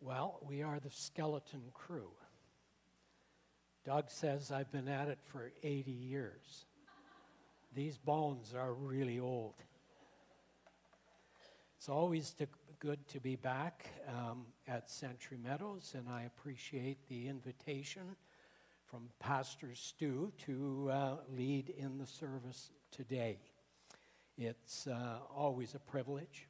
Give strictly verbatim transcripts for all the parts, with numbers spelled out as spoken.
Well, we are the skeleton crew. Doug says I've been at it for eighty years. These bones are really old. It's always to, good to be back um, at Century Meadows, and I appreciate the invitation from Pastor Stu to uh, lead in the service today. It's uh, always a privilege.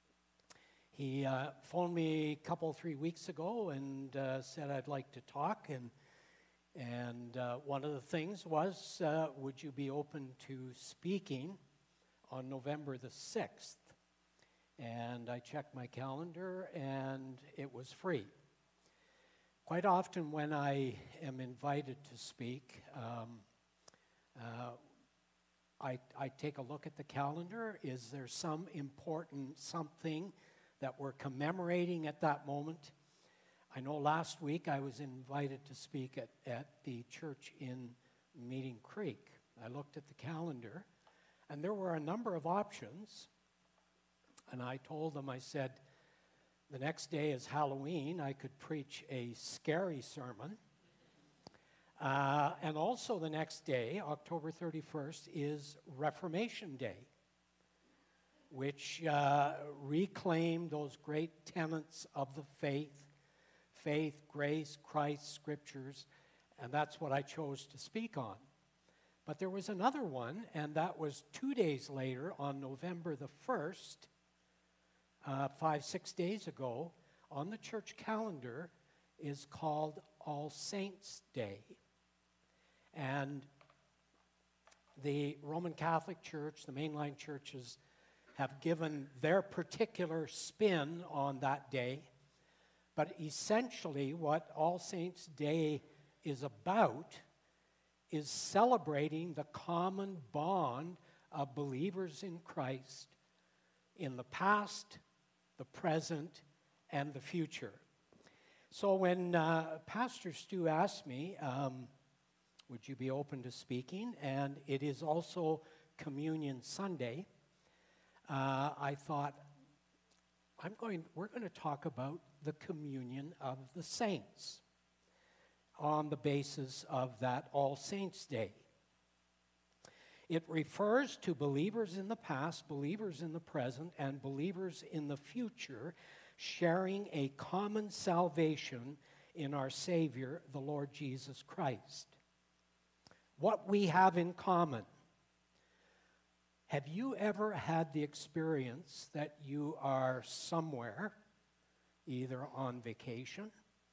He uh, phoned me a couple, three weeks ago and uh, said I'd like to talk, and and uh, one of the things was, uh, would you be open to speaking on November the sixth? And I checked my calendar, and it was free. Quite often when I am invited to speak, um, uh, I, I take a look at the calendar. Is there some important something that we're commemorating at that moment? I know last week I was invited to speak at, at the church in Meeting Creek. I looked at the calendar, and there were a number of options. And I told them, I said, the next day is Halloween. I could preach a scary sermon. Uh, and also the next day, October thirty-first, is Reformation Day, which uh, reclaimed those great tenets of the faith, faith, grace, Christ, scriptures, and that's what I chose to speak on. But there was another one, and that was two days later, on November the first, uh, five, six days ago, on the church calendar, is called All Saints' Day. And the Roman Catholic Church, the mainline churches, have given their particular spin on that day. But essentially, what All Saints' Day is about is celebrating the common bond of believers in Christ in the past, the present, and the future. So when uh, Pastor Stu asked me, um, would you be open to speaking? And it is also Communion Sunday. Uh, I thought, I'm going. We're going to talk about the communion of the saints on the basis of that All Saints' Day. It refers to believers in the past, believers in the present, and believers in the future sharing a common salvation in our Savior, the Lord Jesus Christ. What we have in common. Have you ever had the experience that you are somewhere, either on vacation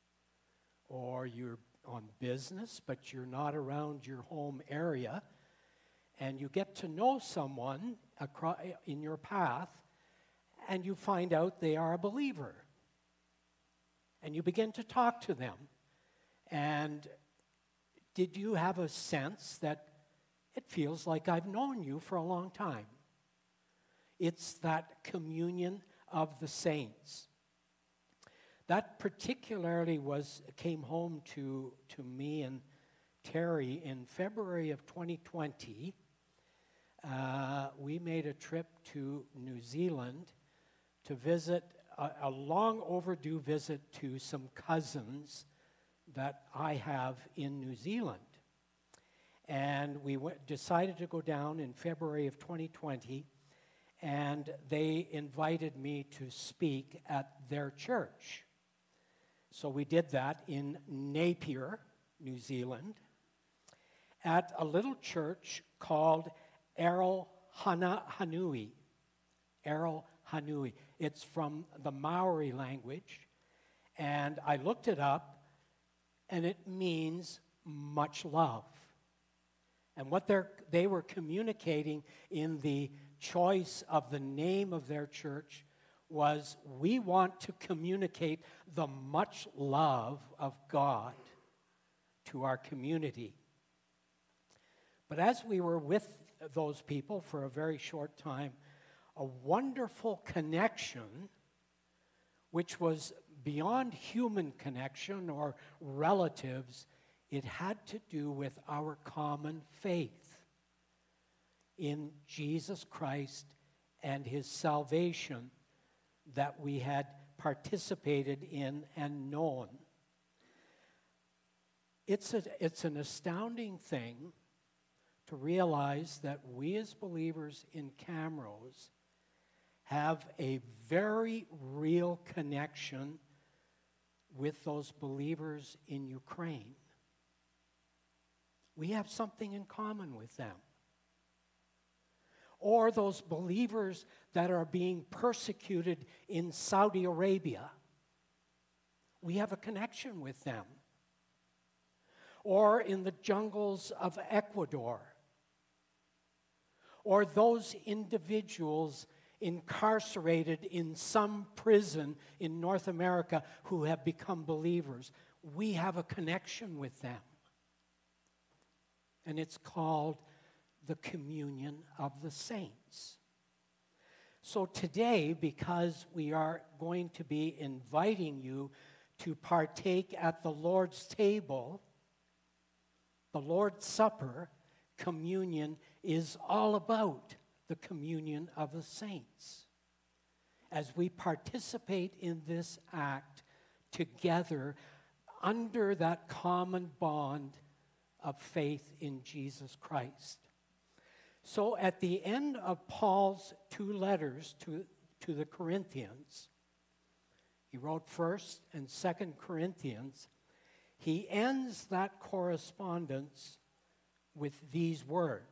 or you're on business, but you're not around your home area, and you get to know someone across, in your path, and you find out they are a believer? And you begin to talk to them. And did you have a sense that it feels like I've known you for a long time? It's that communion of the saints. That particularly was came home to, to me and Terry in February of twenty twenty. Uh, we made a trip to New Zealand to visit, a, a long overdue visit to some cousins that I have in New Zealand. And we went, decided to go down in February of twenty twenty, and they invited me to speak at their church. So we did that in Napier, New Zealand, at a little church called Errol Hanui. Errol Hanui. It's from the Maori language, and I looked it up, and it means much love. And what they're, they were communicating in the choice of the name of their church was, we want to communicate the much love of God to our community. But as we were with those people for a very short time, a wonderful connection, which was beyond human connection or relatives, it had to do with our common faith in Jesus Christ and his salvation that we had participated in and known. It's, a, it's an astounding thing to realize that we as believers in Camrose have a very real connection with those believers in Ukraine. We have something in common with them. Or those believers that are being persecuted in Saudi Arabia. We have a connection with them. Or in the jungles of Ecuador. Or those individuals incarcerated in some prison in North America who have become believers. We have a connection with them. And it's called the communion of the saints. So today, because we are going to be inviting you to partake at the Lord's table, the Lord's Supper, communion is all about the communion of the saints. As we participate in this act together under that common bond of faith in Jesus Christ. So at the end of Paul's two letters to, to the Corinthians, he wrote First and Second Corinthians, he ends that correspondence with these words.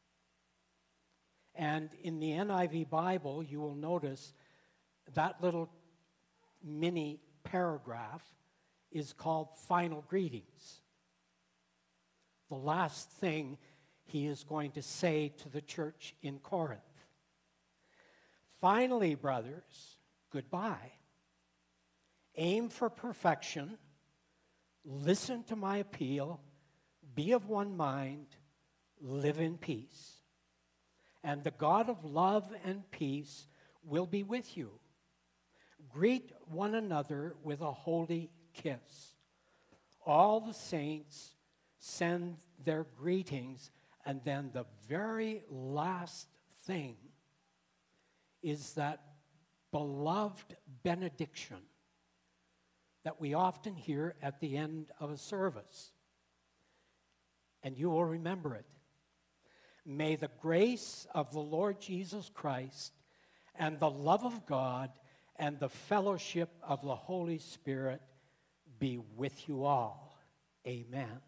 And in the N I V Bible, you will notice that little mini paragraph is called Final Greetings. The last thing he is going to say to the church in Corinth. Finally, brothers, goodbye. Aim for perfection. Listen to my appeal. Be of one mind. Live in peace. And the God of love and peace will be with you. Greet one another with a holy kiss. All the saints send their greetings. And then the very last thing is that beloved benediction that we often hear at the end of a service. And you will remember it. May the grace of the Lord Jesus Christ and the love of God and the fellowship of the Holy Spirit be with you all. Amen.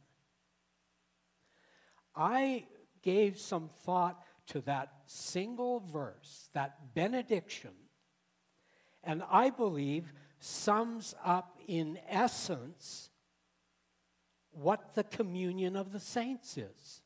I gave some thought to that single verse, that benediction, and I believe sums up in essence what the communion of the saints is.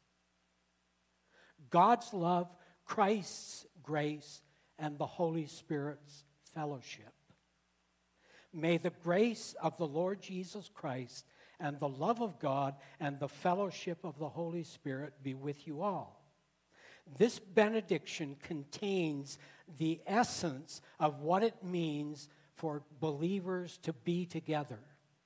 God's love, Christ's grace, and the Holy Spirit's fellowship. May the grace of the Lord Jesus Christ and the love of God and the fellowship of the Holy Spirit be with you all. This benediction contains the essence of what it means for believers to be together.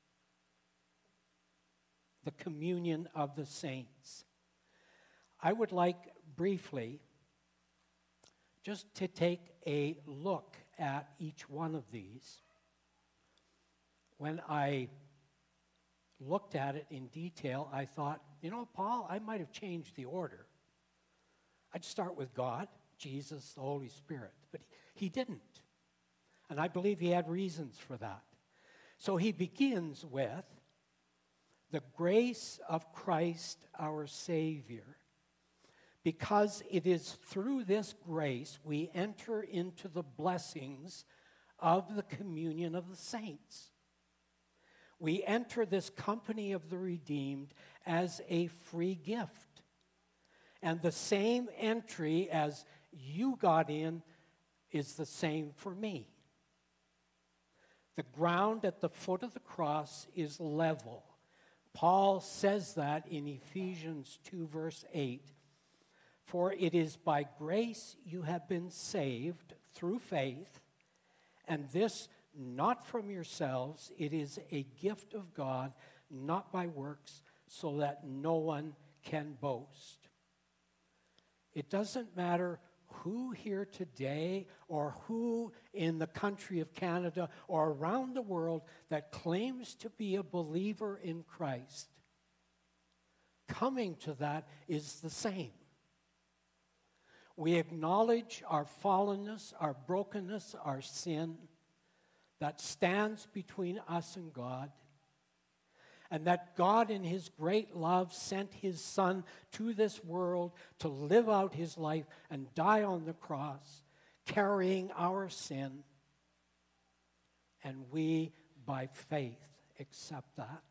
The communion of the saints. I would like briefly just to take a look at each one of these. When I looked at it in detail, I thought, you know, Paul, I might have changed the order. I'd start with God, Jesus, the Holy Spirit. But he didn't. And I believe he had reasons for that. So he begins with the grace of Christ our Savior. Because it is through this grace we enter into the blessings of the communion of the saints. We enter this company of the redeemed as a free gift. And the same entry as you got in is the same for me. The ground at the foot of the cross is level. Paul says that in Ephesians two, verse eight. For it is by grace you have been saved through faith, and this not from yourselves, it is a gift of God, not by works, so that no one can boast. It doesn't matter who here today, or who in the country of Canada or around the world that claims to be a believer in Christ, coming to that is the same. We acknowledge our fallenness, our brokenness, our sin that stands between us and God, and that God in his great love sent his Son to this world to live out his life and die on the cross, carrying our sin. And we, by faith, accept that.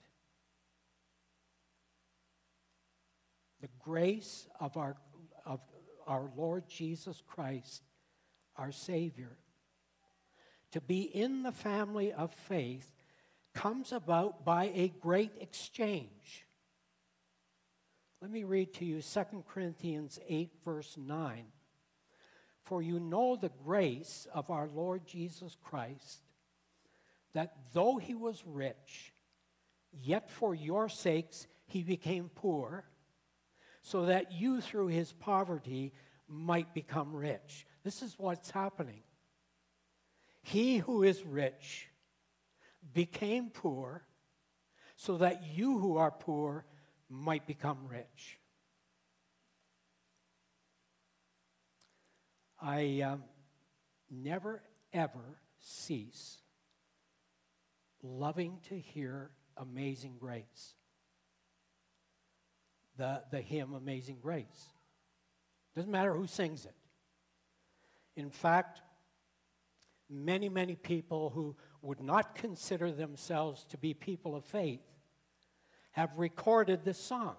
The grace of our, of our Lord Jesus Christ, our Savior, to be in the family of faith comes about by a great exchange. Let me read to you Second Corinthians eight, verse nine. For you know the grace of our Lord Jesus Christ, that though he was rich, yet for your sakes he became poor, so that you through his poverty might become rich. This is what's happening. He who is rich became poor, so that you who are poor might become rich. I um, never, ever cease loving to hear Amazing Grace. The, the hymn Amazing Grace. Doesn't matter who sings it. In fact, many, many people who would not consider themselves to be people of faith have recorded this song.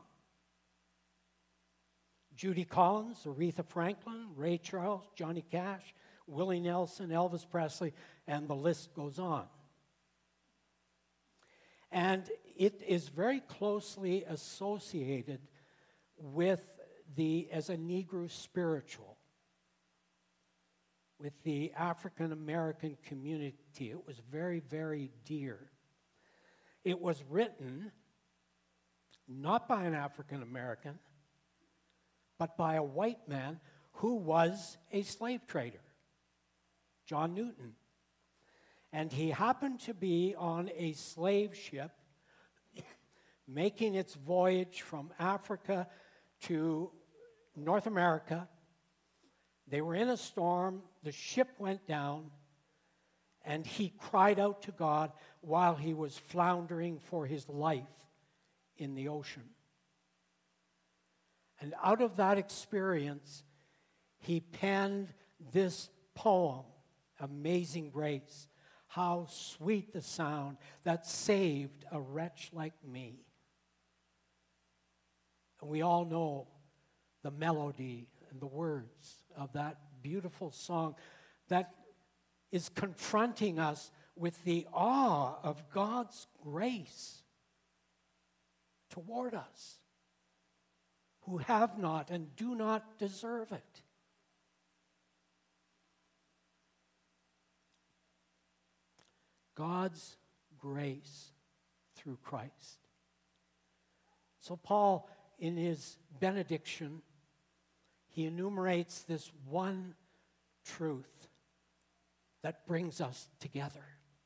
Judy Collins, Aretha Franklin, Ray Charles, Johnny Cash, Willie Nelson, Elvis Presley, and the list goes on. And it is very closely associated with the, as a Negro spiritual, with the African American community. It was very, very dear. It was written not by an African American, but by a white man who was a slave trader, John Newton. And he happened to be on a slave ship making its voyage from Africa to North America. They were in a storm, the ship went down, and he cried out to God while he was floundering for his life in the ocean. And out of that experience, he penned this poem, Amazing Grace. How sweet the sound that saved a wretch like me. And we all know the melody and the words of that beautiful song that is confronting us with the awe of God's grace toward us who have not and do not deserve it. God's grace through Christ. So Paul, in his benediction, he enumerates this one truth that brings us together.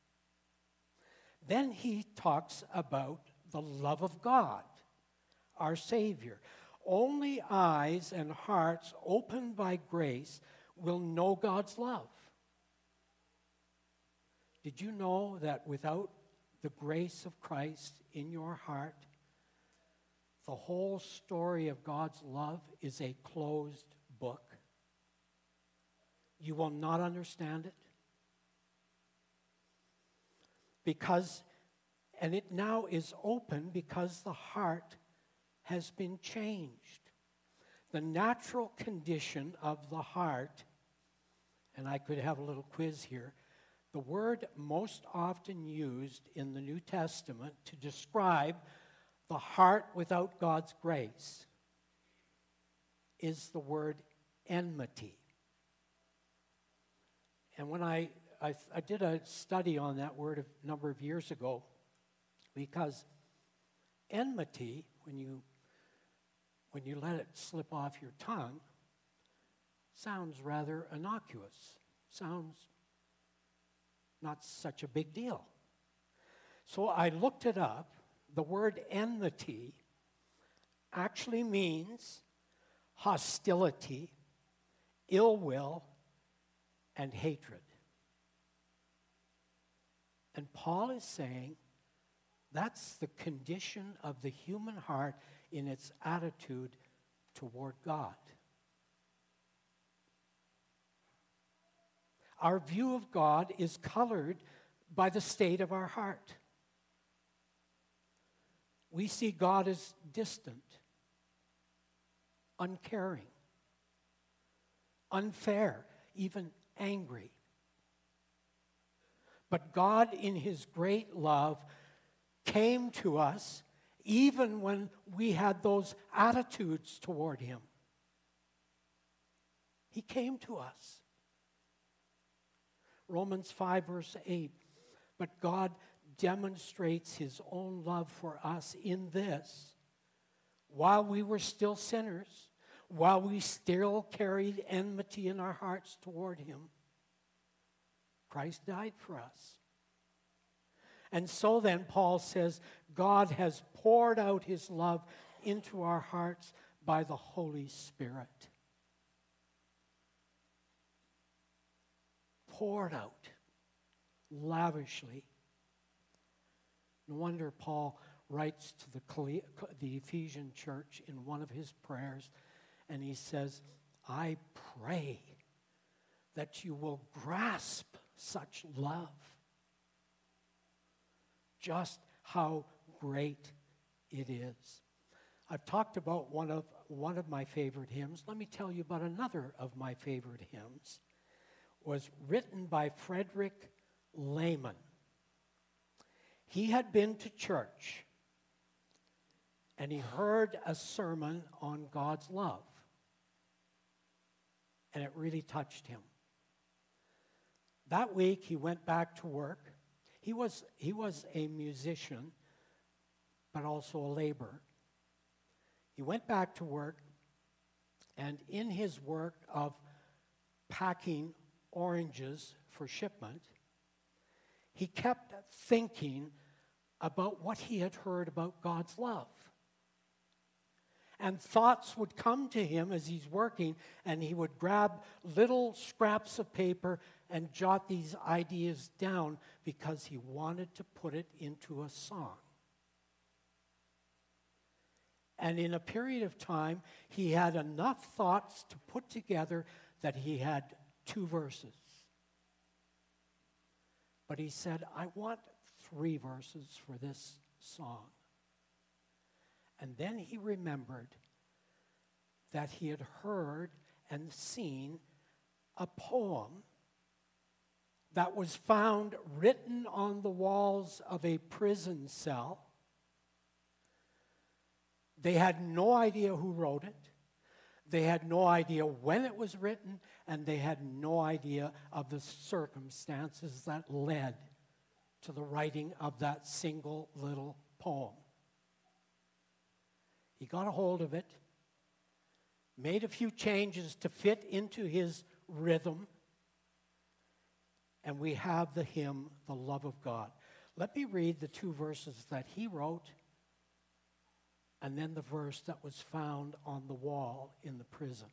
Then he talks about the love of God, our Savior. Only eyes and hearts opened by grace will know God's love. Did you know that without the grace of Christ in your heart, the whole story of God's love is a closed book? You will not understand it. Because, and it now is open because the heart has been changed. The natural condition of the heart, and I could have a little quiz here, the word most often used in the New Testament to describe the heart without God's grace is the word enmity. And when I, I, I did a study on that word a number of years ago, because enmity, when you, when you let it slip off your tongue, sounds rather innocuous, sounds not such a big deal. So I looked it up. The word enmity actually means hostility, ill will, and hatred. And Paul is saying that's the condition of the human heart in its attitude toward God. Our view of God is colored by the state of our heart. We see God as distant, uncaring, unfair, even angry. But God, in His great love, came to us even when we had those attitudes toward Him. He came to us. Romans five, verse eight. But God demonstrates His own love for us in this: while we were still sinners, while we still carried enmity in our hearts toward Him, Christ died for us. And so then, Paul says, God has poured out His love into our hearts by the Holy Spirit. Poured out lavishly. No wonder Paul writes to the, the Ephesian church in one of his prayers, and he says, I pray that you will grasp such love. Just how great it is. I've talked about one of, one of my favorite hymns. Let me tell you about another of my favorite hymns. It was written by Frederick Lehman. He had been to church, and he heard a sermon on God's love, and it really touched him. That week, he went back to work. He was, he was a musician, but also a laborer. He went back to work, and in his work of packing oranges for shipment, he kept thinking about what he had heard about God's love. And thoughts would come to him as he's working, and he would grab little scraps of paper and jot these ideas down because he wanted to put it into a song. And in a period of time, he had enough thoughts to put together that he had two verses. But he said, I want three verses for this song. And then he remembered that he had heard and seen a poem that was found written on the walls of a prison cell. They had no idea who wrote it. They had no idea when it was written, and they had no idea of the circumstances that led to the writing of that single little poem. He got a hold of it, made a few changes to fit into his rhythm, and we have the hymn, The Love of God. Let me read the two verses that he wrote, and then the verse that was found on the wall in the prison.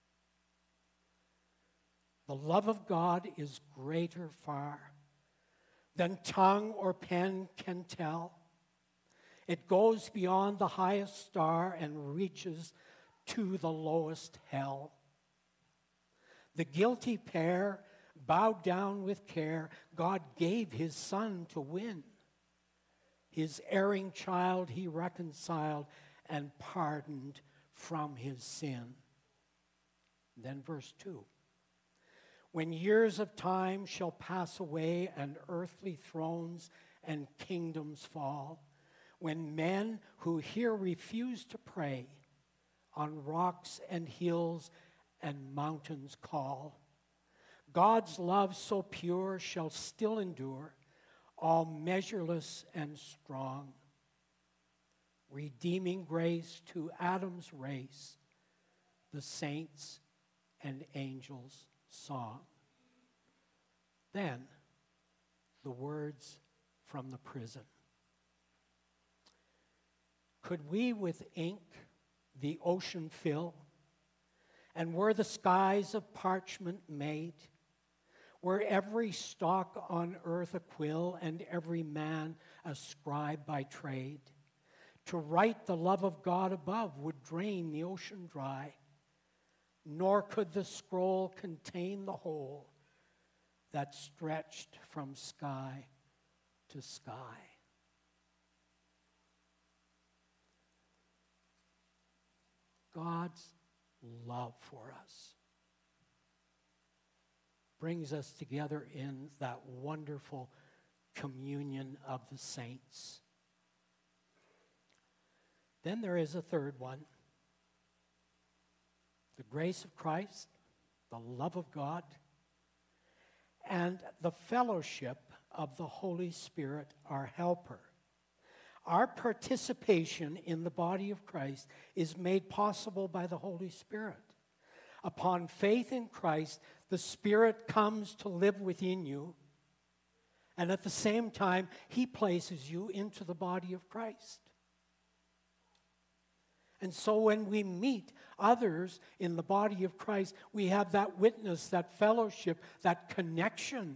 The love of God is greater far than tongue or pen can tell. It goes beyond the highest star and reaches to the lowest hell. The guilty pair bowed down with care. God gave His Son to win. His erring child He reconciled and pardoned from his sin. Then verse two. When years of time shall pass away and earthly thrones and kingdoms fall, when men who here refuse to pray on rocks and hills and mountains call, God's love so pure shall still endure, all measureless and strong, redeeming grace to Adam's race, the saints and angels' song. Then, the words from the prison. Could we with ink the ocean fill, and were the skies of parchment made, were every stalk on earth a quill, and every man a scribe by trade, to write the love of God above would drain the ocean dry, nor could the scroll contain the whole that stretched from sky to sky. God's love for us brings us together in that wonderful communion of the saints. Then there is a third one. The grace of Christ, the love of God, and the fellowship of the Holy Spirit, our helper. Our participation in the body of Christ is made possible by the Holy Spirit. Upon faith in Christ, the Spirit comes to live within you, and at the same time, He places you into the body of Christ. And so when we meet others in the body of Christ, we have that witness, that fellowship, that connection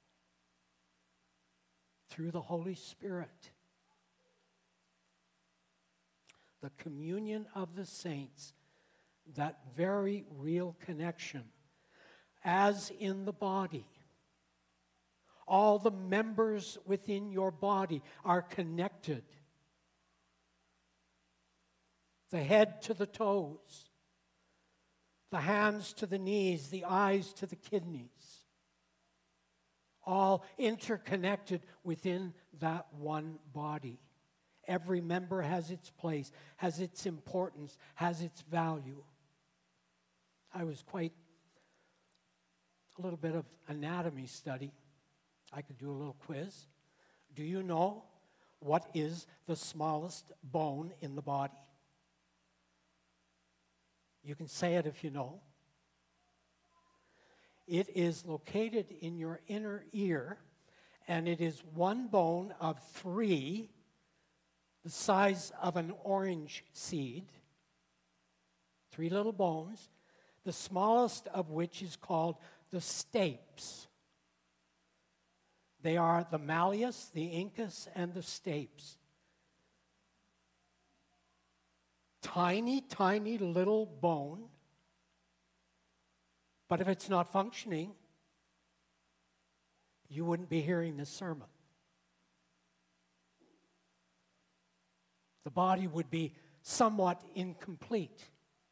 through the Holy Spirit. The communion of the saints, that very real connection, as in the body. All the members within your body are connected. The head to the toes, the hands to the knees, the eyes to the kidneys, all interconnected within that one body. Every member has its place, has its importance, has its value. I was quite a little bit of anatomy study. I could do a little quiz. Do you know what is the smallest bone in the body? You can say it if you know. It is located in your inner ear, and it is one bone of three, the size of an orange seed. Three little bones, the smallest of which is called the stapes. They are the malleus, the incus, and the stapes. Tiny, tiny little bone. But if it's not functioning, you wouldn't be hearing this sermon. The body would be somewhat incomplete.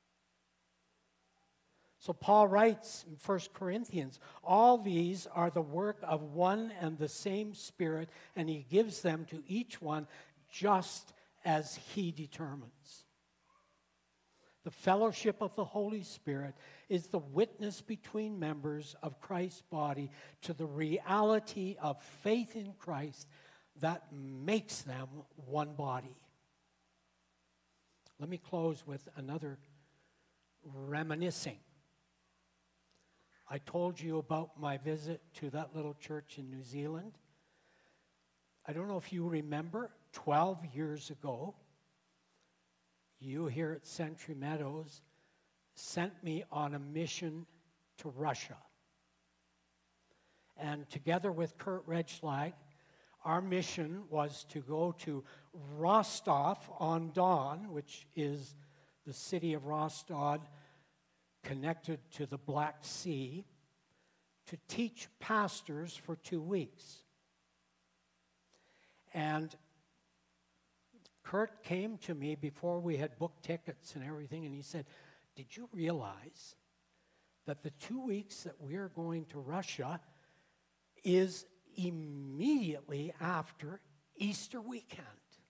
So Paul writes in First Corinthians, all these are the work of one and the same Spirit, and He gives them to each one just as He determines. The fellowship of the Holy Spirit is the witness between members of Christ's body to the reality of faith in Christ that makes them one body. Let me close with another reminiscing. I told you about my visit to that little church in New Zealand. I don't know if you remember, twelve years ago, you here at Century Meadows sent me on a mission to Russia. And together with Kurt Redschlag, our mission was to go to Rostov-on-Don, which is the city of Rostov connected to the Black Sea, to teach pastors for two weeks. And Kurt came to me before we had booked tickets and everything, and he said, did you realize that the two weeks that we're going to Russia is immediately after Easter weekend?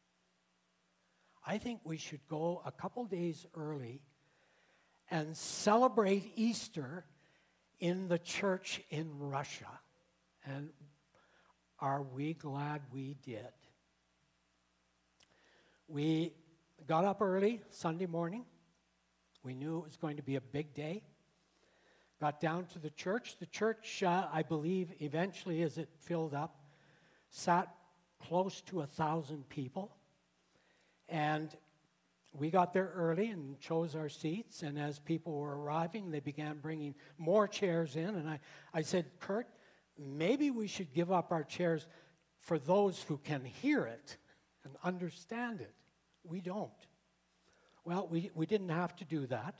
I think we should go a couple days early and celebrate Easter in the church in Russia. And are we glad we did? We got up early Sunday morning. We knew it was going to be a big day. got down to the church. The church, uh, I believe, eventually, as it filled up, sat close to a thousand people. And we got there early and chose our seats. And as people were arriving, they began bringing more chairs in. And I, I said, Kurt, maybe we should give up our chairs for those who can hear it and understand it. We don't. Well, we, we didn't have to do that.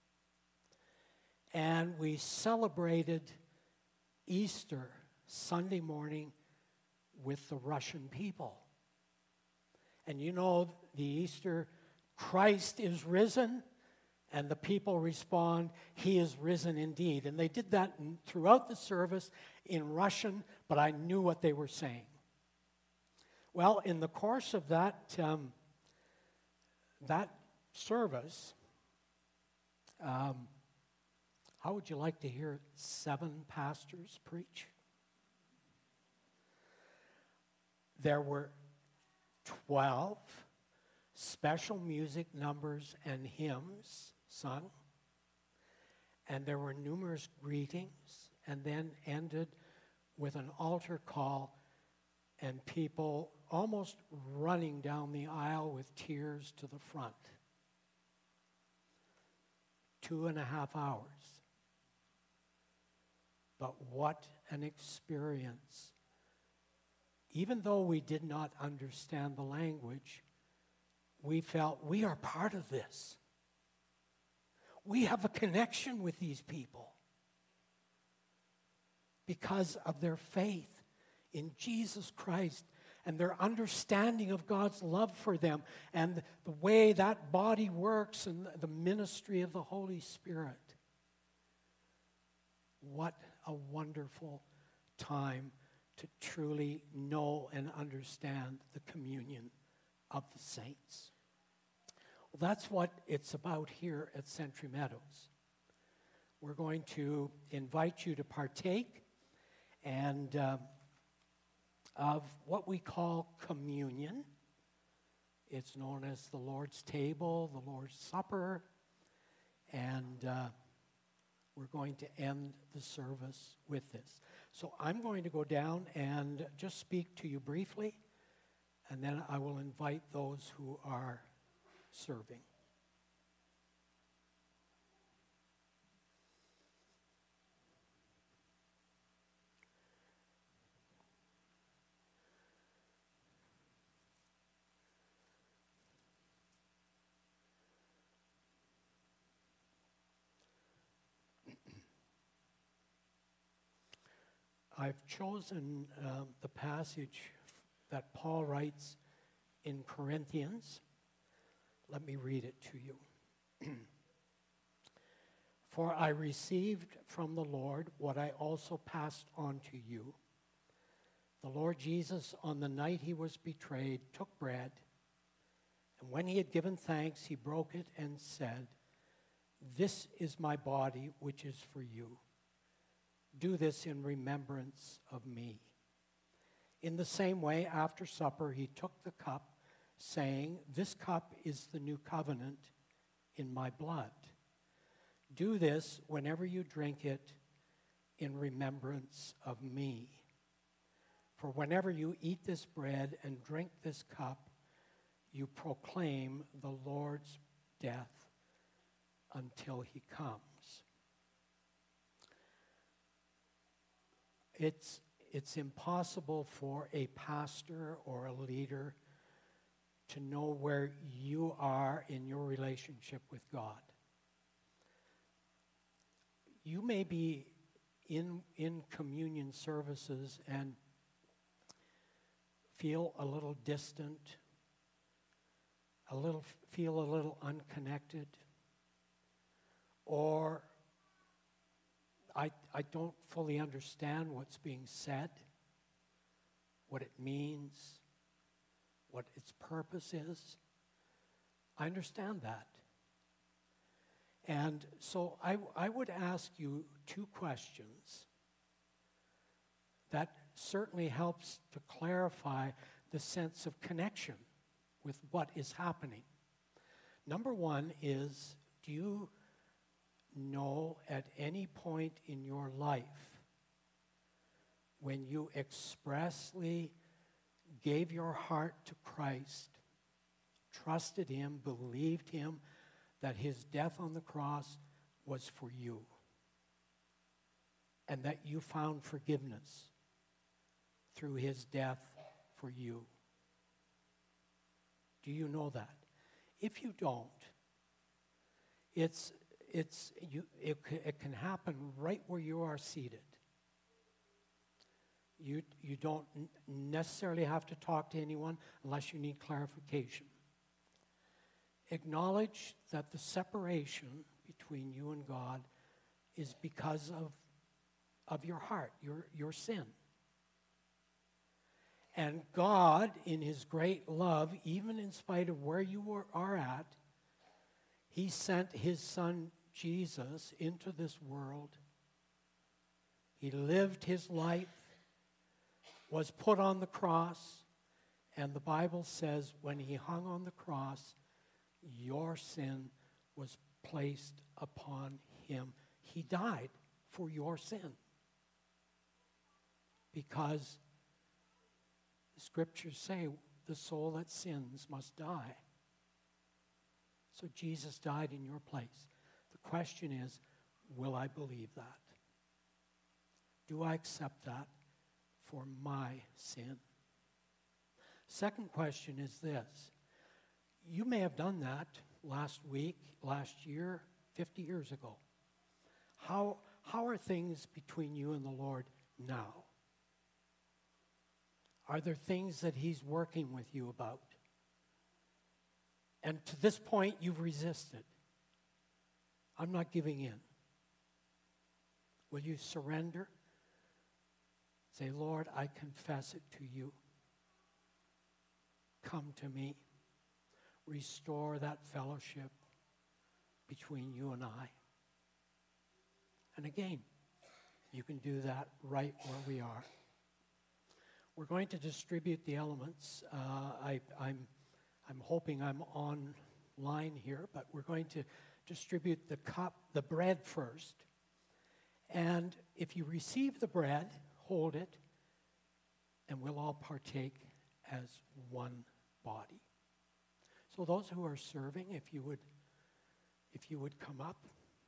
And we celebrated Easter Sunday morning with the Russian people. And you know, the Easter, Christ is risen, and the people respond, He is risen indeed. And they did that in, throughout the service in Russian, but I knew what they were saying. Well, in the course of that, um, that service, um, how would you like to hear seven pastors preach? There were twelve special music numbers and hymns sung, and there were numerous greetings, and then ended with an altar call and people almost running down the aisle with tears to the front. Two and a half hours. But what an experience. Even though we did not understand the language, we felt we are part of this. We have a connection with these people because of their faith in Jesus Christ and their understanding of God's love for them and the way that body works and the ministry of the Holy Spirit. What a wonderful time to truly know and understand the communion of the saints. Well, that's what it's about here at Century Meadows. We're going to invite you to partake and uh, of what we call communion. It's known as the Lord's table, the Lord's Supper, and uh, we're going to end the service with this. So I'm going to go down and just speak to you briefly, and then I will invite those who are serving. I've chosen um, the passage that Paul writes in Corinthians. Let me read it to you. For I received from the Lord what I also passed on to you. The Lord Jesus, on the night he was betrayed, took bread, and when he had given thanks, he broke it and said, "This is my body, which is for you. Do this in remembrance of me." In the same way, after supper, he took the cup, saying, "This cup is the new covenant in my blood. Do this whenever you drink it in remembrance of me. For whenever you eat this bread and drink this cup, you proclaim the Lord's death until he comes." It's, it's impossible for a pastor or a leader to know where you are in your relationship with God. You may be in, in communion services and feel a little distant, a little feel a little unconnected, or I, I don't fully understand what's being said, what it means, what its purpose is. I understand that. And so I, I would ask you two questions that certainly helps to clarify the sense of connection with what is happening. Number one is, do you know at any point in your life when you expressly gave your heart to Christ, trusted him, believed him, that his death on the cross was for you, and that you found forgiveness through his death for you? Do you know that? If you don't, it's it's you it, it can happen right where you are seated. You you don't necessarily have to talk to anyone unless you need clarification. Acknowledge that the separation between you and God is because of of your heart, your your sin. And God, in his great love, even in spite of where you were, are at, he sent his son Jesus into this world. He lived his life, was put on the cross, and the Bible says when he hung on the cross, your sin was placed upon him. He died for your sin. Because the scriptures say the soul that sins must die. So Jesus died in your place. The question is, will I believe that? Do I accept that for my sin? Second question is this. You may have done that last week, last year, fifty years ago. How, how are things between you and the Lord now? Are there things that he's working with you about? And to this point, you've resisted. I'm not giving in. Will you surrender? Say, Lord, I confess it to you. Come to me. Restore that fellowship between you and I. And again, you can do that right where we are. We're going to distribute the elements. Uh, I, I'm, I'm hoping I'm online here, but we're going to distribute the cup, the bread first. And if you receive the bread, hold it, and we'll all partake as one body. So those who are serving, if you would, if you would come up.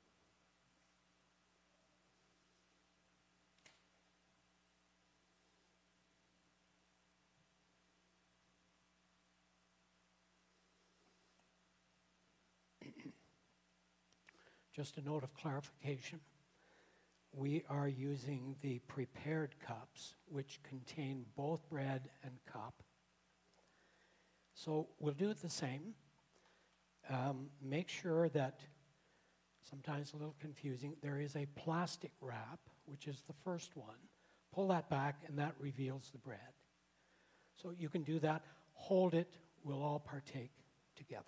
Just a note of clarification. We are using the prepared cups, which contain both bread and cup. So we'll do it the same. Um, make sure that, sometimes a little confusing, there is a plastic wrap, which is the first one. Pull that back, and that reveals the bread. So you can do that. Hold it. We'll all partake together.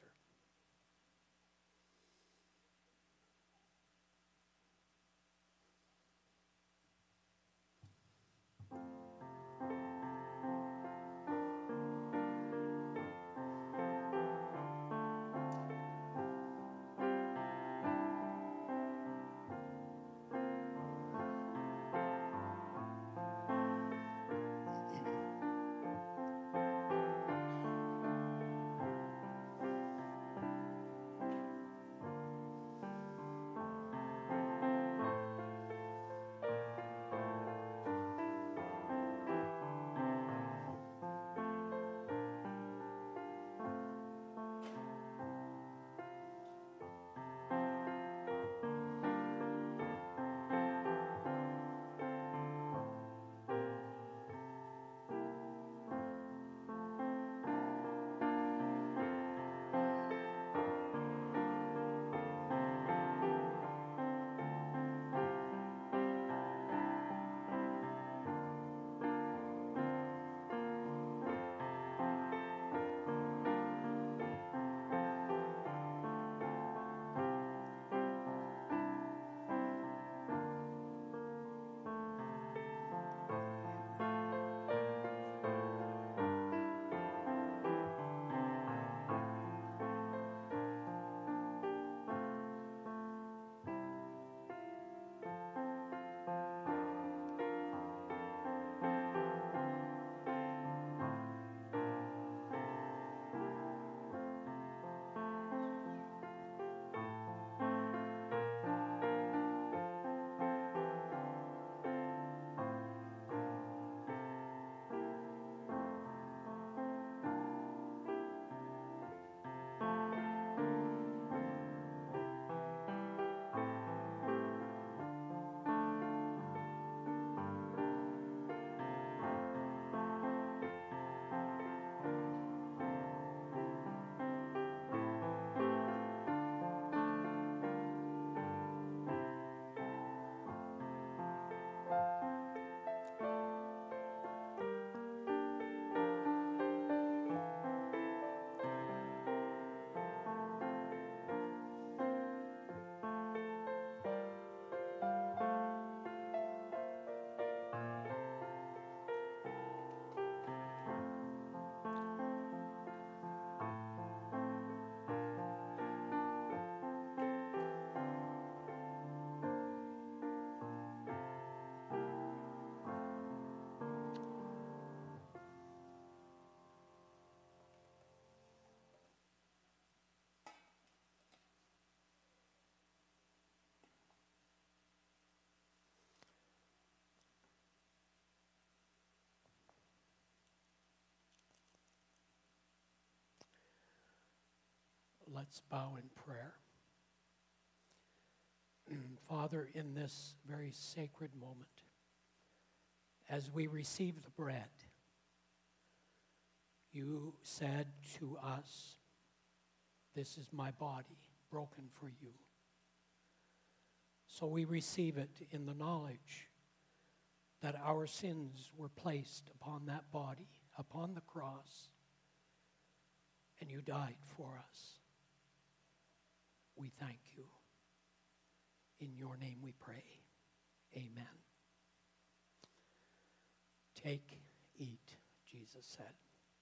Let's bow in prayer. Father, in this very sacred moment, as we receive the bread, you said to us, "This is my body broken for you." So we receive it in the knowledge that our sins were placed upon that body, upon the cross, and you died for us. We thank you. In your name we pray. Amen. Take, eat, Jesus said.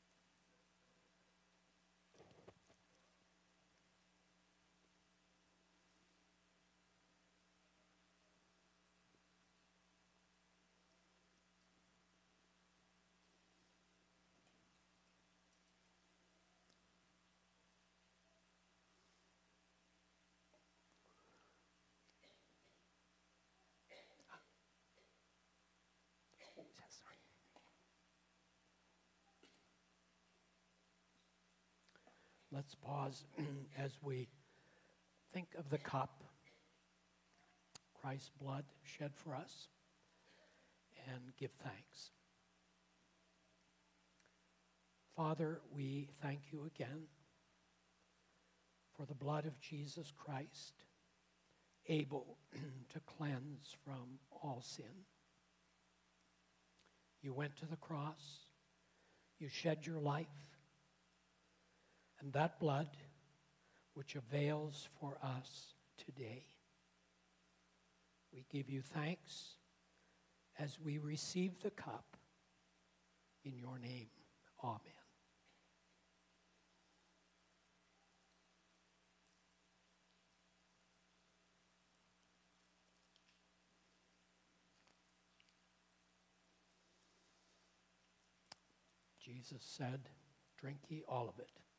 Let's pause as we think of the cup, Christ's blood shed for us, and give thanks. Father, we thank you again for the blood of Jesus Christ, able to cleanse from all sin. You went to the cross, you shed your life, and that blood which avails for us today. We give you thanks as we receive the cup in your name. Amen. Jesus said, "Drink ye all of it.